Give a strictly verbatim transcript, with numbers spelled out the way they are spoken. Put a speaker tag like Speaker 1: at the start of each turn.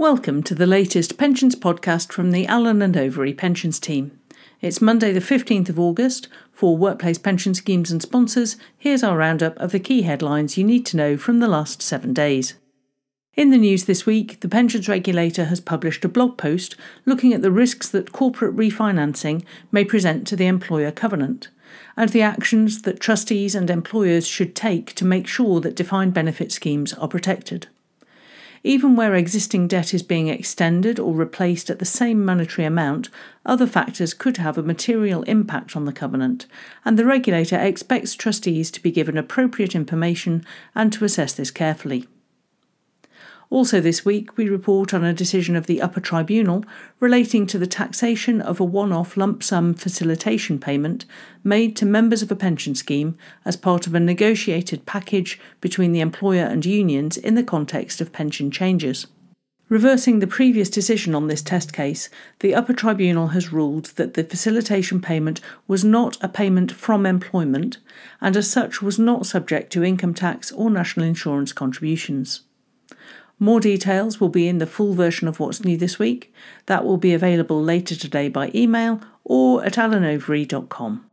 Speaker 1: Welcome to the latest pensions podcast from the Allen and Overy pensions team. It's Monday the fifteenth of August. For workplace pension schemes and sponsors, here's our roundup of the key headlines you need to know from the last seven days. In the news this week, the pensions regulator has published a blog post looking at the risks that corporate refinancing may present to the employer covenant, and the actions that trustees and employers should take to make sure that defined benefit schemes are protected. Even where existing debt is being extended or replaced at the same monetary amount, other factors could have a material impact on the covenant, and the regulator expects trustees to be given appropriate information and to assess this carefully. Also this week, we report on a decision of the Upper Tribunal relating to the taxation of a one-off lump sum facilitation payment made to members of a pension scheme as part of a negotiated package between the employer and unions in the context of pension changes. Reversing the previous decision on this test case, the Upper Tribunal has ruled that the facilitation payment was not a payment from employment and as such was not subject to income tax or national insurance contributions. More details will be in the full version of What's New this week. That will be available later today by email or at allen overy dot com.